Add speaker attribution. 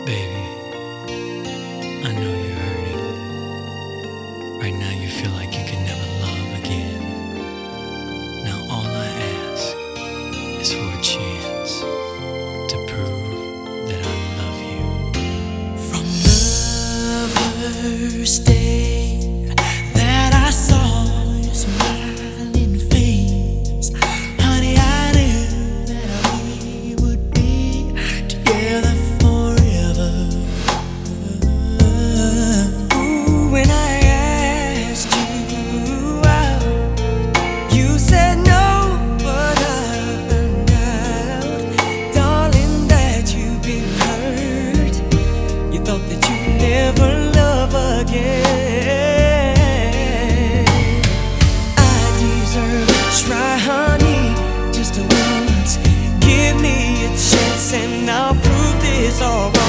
Speaker 1: Baby, I know you're hurting. Right now you feel like you can never love again. Now all I ask is for a chance to prove that I love you.
Speaker 2: From the first day that I saw your smiling face, honey, I knew that we would be together forever. Ooh, when I asked you out, you said no, but I found out, darling, that you've been hurt. You thought that you'd never love again. I deserve a try, honey, just once. Give me a chance and I'll prove this alright.